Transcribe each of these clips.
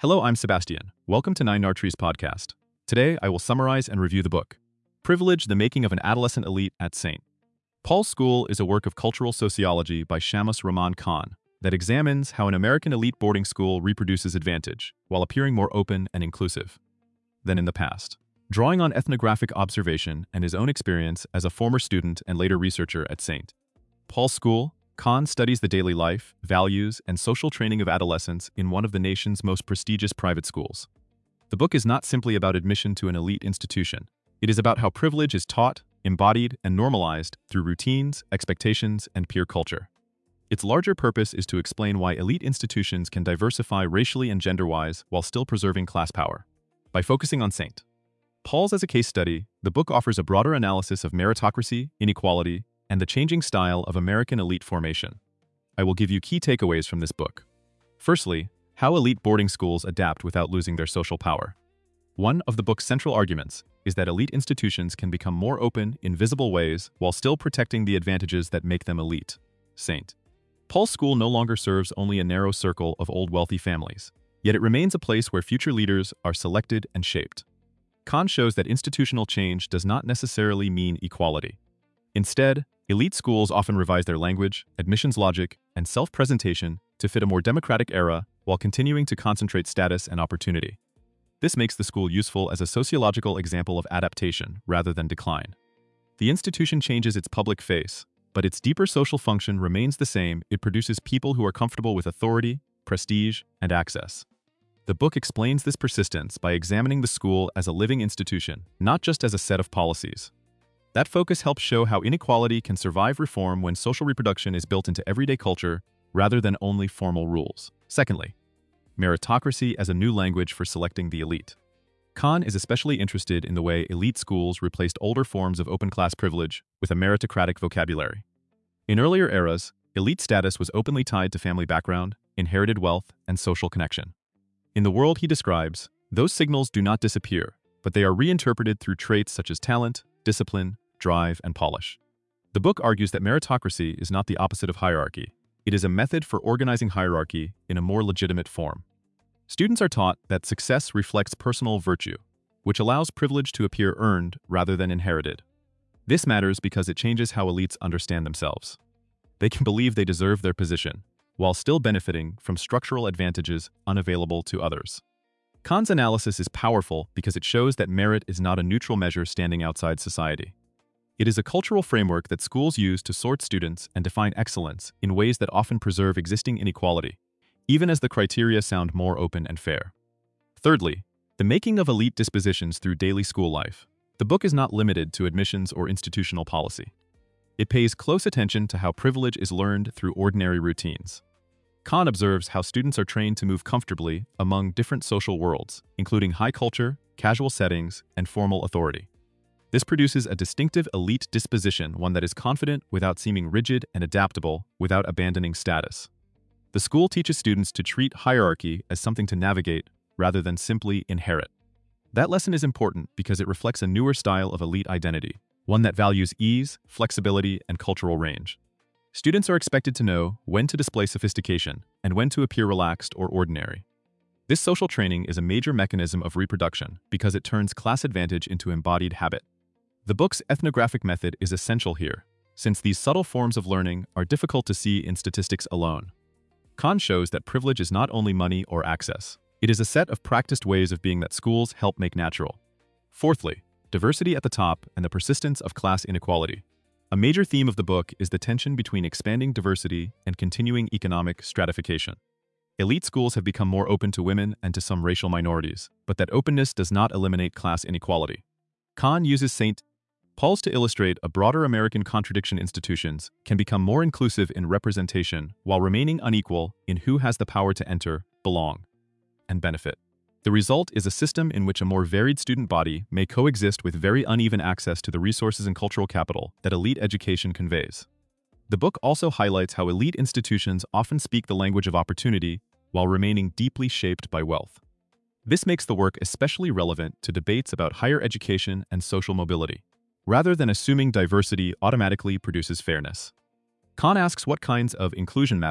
Hello, I'm Sebastian. Welcome to Nine Trees podcast. Today, I will summarize and review the book, Privilege, the Making of an Adolescent Elite at St. Paul's School is a work of cultural sociology by Shamus Rahman Khan that examines how an American elite boarding school reproduces advantage while appearing more open and inclusive than in the past. Drawing on ethnographic observation and his own experience as a former student and later researcher at St. Paul's School, Khan studies the daily life, values, and social training of adolescents in one of the nation's most prestigious private schools. The book is not simply about admission to an elite institution. It is about how privilege is taught, embodied, and normalized through routines, expectations, and peer culture. Its larger purpose is to explain why elite institutions can diversify racially and gender-wise while still preserving class power. By focusing on St. Paul's as a case study, the book offers a broader analysis of meritocracy, inequality, and the changing style of American elite formation. I will give you key takeaways from this book. Firstly, how elite boarding schools adapt without losing their social power. One of the book's central arguments is that elite institutions can become more open in visible ways while still protecting the advantages that make them elite. St. Paul's School no longer serves only a narrow circle of old wealthy families, yet it remains a place where future leaders are selected and shaped. Khan shows that institutional change does not necessarily mean equality. Instead, elite schools often revise their language, admissions logic, and self-presentation to fit a more democratic era while continuing to concentrate status and opportunity. This makes the school useful as a sociological example of adaptation rather than decline. The institution changes its public face, but its deeper social function remains the same. It produces people who are comfortable with authority, prestige, and access. The book explains this persistence by examining the school as a living institution, not just as a set of policies. That focus helps show how inequality can survive reform when social reproduction is built into everyday culture rather than only formal rules. Secondly, meritocracy as a new language for selecting the elite. Khan is especially interested in the way elite schools replaced older forms of open-class privilege with a meritocratic vocabulary. In earlier eras, elite status was openly tied to family background, inherited wealth, and social connection. In the world he describes, those signals do not disappear, but they are reinterpreted through traits such as talent, discipline, drive, and polish. The book argues that meritocracy is not the opposite of hierarchy. It is a method for organizing hierarchy in a more legitimate form. Students are taught that success reflects personal virtue, which allows privilege to appear earned rather than inherited. This matters because it changes how elites understand themselves. They can believe they deserve their position, while still benefiting from structural advantages unavailable to others. Khan's analysis is powerful because it shows that merit is not a neutral measure standing outside society. It is a cultural framework that schools use to sort students and define excellence in ways that often preserve existing inequality, even as the criteria sound more open and fair. Thirdly, the making of elite dispositions through daily school life. The book is not limited to admissions or institutional policy. It pays close attention to how privilege is learned through ordinary routines. Khan observes how students are trained to move comfortably among different social worlds, including high culture, casual settings, and formal authority. This produces a distinctive elite disposition, one that is confident without seeming rigid and adaptable without abandoning status. The school teaches students to treat hierarchy as something to navigate rather than simply inherit. That lesson is important because it reflects a newer style of elite identity, one that values ease, flexibility, and cultural range. Students are expected to know when to display sophistication and when to appear relaxed or ordinary. This social training is a major mechanism of reproduction because it turns class advantage into embodied habit. The book's ethnographic method is essential here, since these subtle forms of learning are difficult to see in statistics alone. Khan shows that privilege is not only money or access. It is a set of practiced ways of being that schools help make natural. Fourthly, diversity at the top and the persistence of class inequality. A major theme of the book is the tension between expanding diversity and continuing economic stratification. Elite schools have become more open to women and to some racial minorities, but that openness does not eliminate class inequality. Khan uses St. Paul's to illustrate a broader American contradiction. Institutions can become more inclusive in representation while remaining unequal in who has the power to enter, belong, and benefit. The result is a system in which a more varied student body may coexist with very uneven access to the resources and cultural capital that elite education conveys. The book also highlights how elite institutions often speak the language of opportunity while remaining deeply shaped by wealth. This makes the work especially relevant to debates about higher education and social mobility, rather than assuming diversity automatically produces fairness. Khan asks what kinds of inclusion matter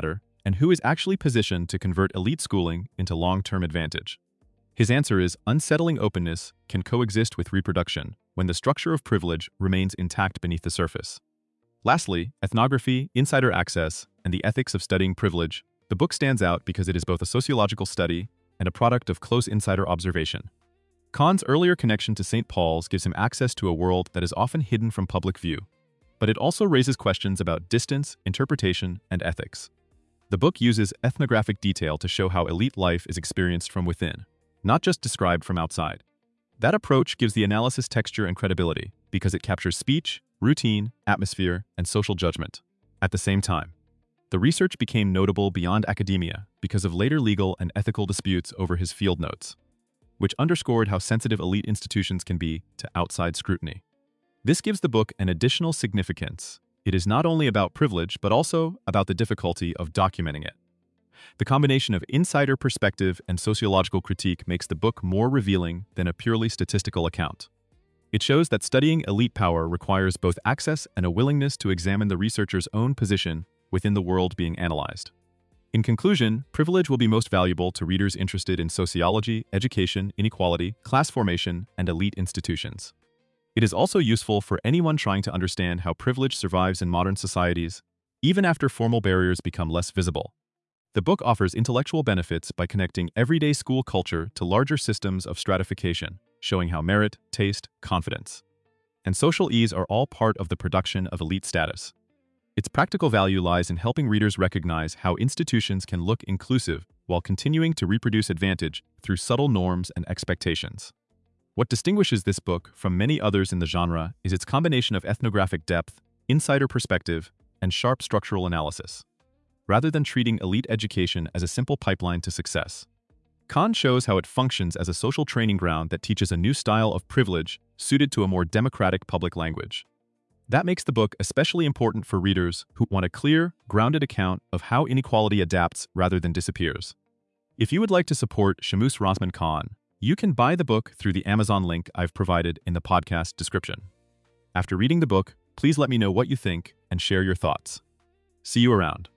and who is actually positioned to convert elite schooling into long-term advantage? His answer is unsettling openness can coexist with reproduction when the structure of privilege remains intact beneath the surface. Lastly, ethnography, insider access, and the ethics of studying privilege. The book stands out because it is both a sociological study and a product of close insider observation. Kahn's earlier connection to St. Paul's gives him access to a world that is often hidden from public view, but it also raises questions about distance, interpretation, and ethics. The book uses ethnographic detail to show how elite life is experienced from within, not just described from outside. That approach gives the analysis texture and credibility because it captures speech, routine, atmosphere, and social judgment. At the same time, the research became notable beyond academia because of later legal and ethical disputes over his field notes, which underscored how sensitive elite institutions can be to outside scrutiny. This gives the book an additional significance. It is not only about privilege, but also about the difficulty of documenting it. The combination of insider perspective and sociological critique makes the book more revealing than a purely statistical account. It shows that studying elite power requires both access and a willingness to examine the researcher's own position within the world being analyzed. In conclusion, Privilege will be most valuable to readers interested in sociology, education, inequality, class formation, and elite institutions. It is also useful for anyone trying to understand how privilege survives in modern societies, even after formal barriers become less visible. The book offers intellectual benefits by connecting everyday school culture to larger systems of stratification, showing how merit, taste, confidence, and social ease are all part of the production of elite status. Its practical value lies in helping readers recognize how institutions can look inclusive while continuing to reproduce advantage through subtle norms and expectations. What distinguishes this book from many others in the genre is its combination of ethnographic depth, insider perspective, and sharp structural analysis. Rather than treating elite education as a simple pipeline to success, Kahn shows how it functions as a social training ground that teaches a new style of privilege suited to a more democratic public language. That makes the book especially important for readers who want a clear, grounded account of how inequality adapts rather than disappears. If you would like to support Shamus Rahman Kahn, you can buy the book through the Amazon link I've provided in the podcast description. After reading the book, please let me know what you think and share your thoughts. See you around.